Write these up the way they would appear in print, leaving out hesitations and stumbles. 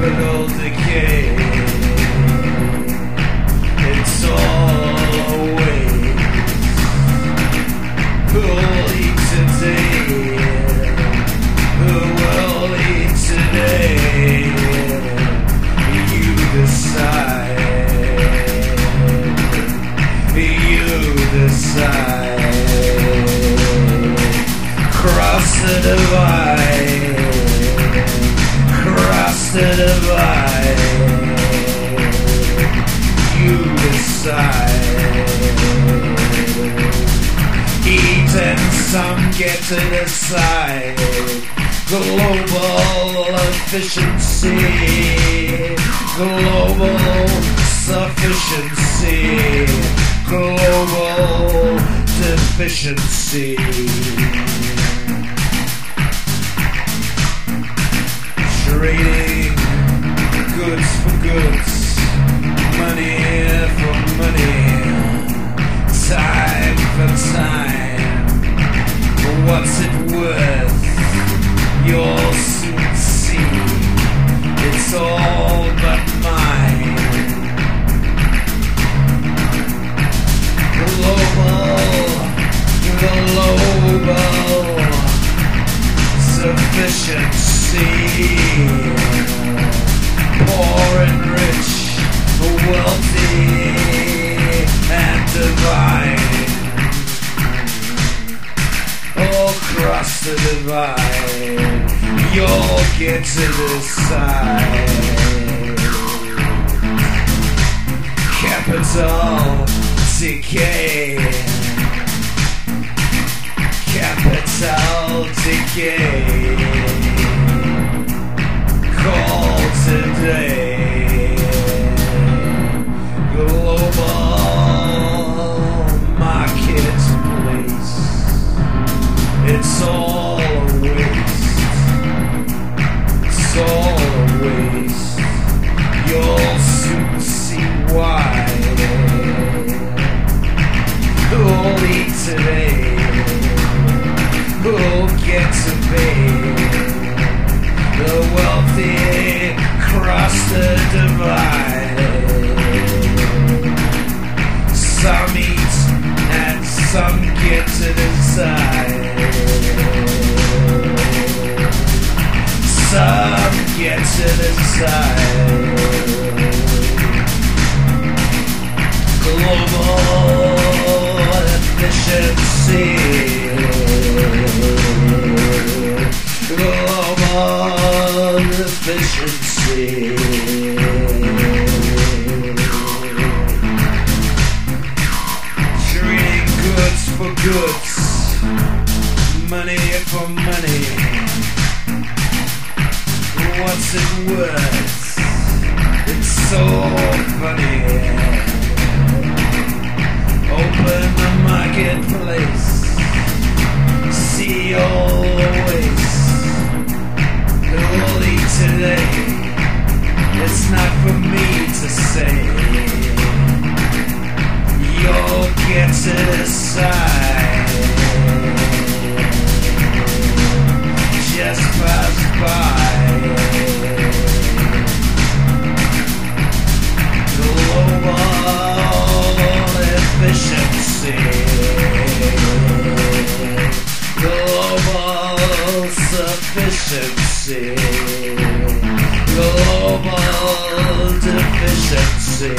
capital decay. It's all a waste. Who'll eat today? Who will eat today? You decide. You decide. Cross the divide. Cross the divide. You decide. Eat and some get to decide. Global efficiency. Global sufficiency. Global deficiency. Trading goods for goods, money for money, time for time. What's it worth? You'll soon see. It's all but mine. Global sufficiency. Poor and rich, wealthy and divine. All across the divide, you'll get to decide. Capital decay. Capital decay. Call today. Global marketplace. It's all a waste. It's all a waste. You'll soon see why. Who'll eat today? Who'll get to pay? The wealthy cross the divide. Some eat and some get to decide. Some get to decide. Global efficiency. Global efficiency. Trading goods for goods, money for money. What's it worth? It's so funny. Open the marketplace. See all the waste. Who'll eat today? It's not for me to say. You'll get to decide. Just pass by. Global efficiency. Global sufficiency. Global deficiency.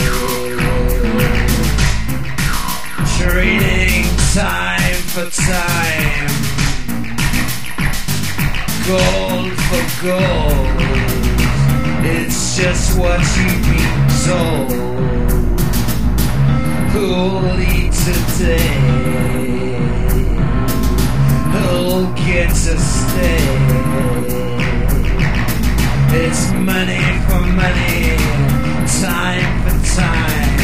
Trading time for time. Gold for gold. It's just what you've been told. Who'll eat today? Who'll get to stay? It's money for money, time for time.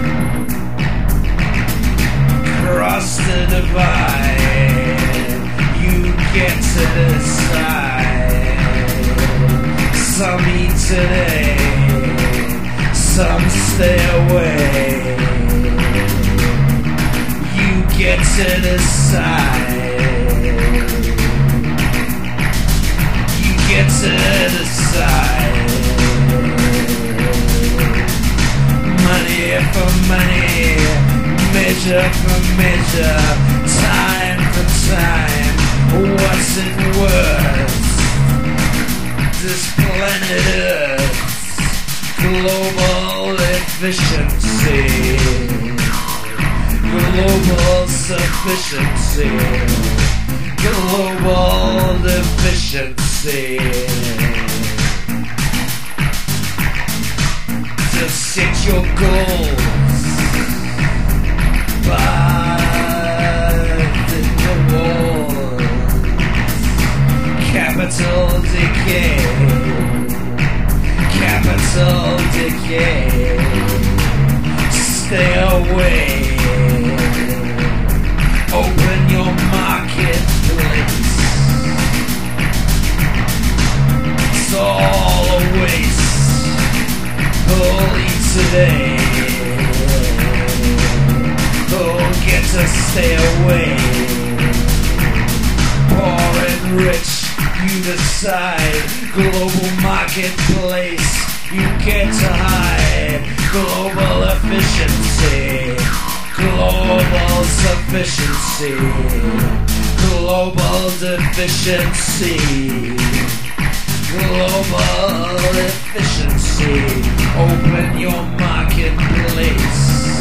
Cross the divide, you get to decide. Some eat today, some stay away. You get to decide. You get to decide. for money, measure for measure, time for time. What's it worth? This planet Earth, global efficiency, global sufficiency, global efficiency. To set your goals by the walls. Capital decay, capital decay. Stay away. Open your marketplace. It's all a waste. Only today. Oh, get to stay away. Poor and rich, you decide. Global marketplace, you get to hide. Global efficiency, global sufficiency, global deficiency, global efficiency. Open your marketplace.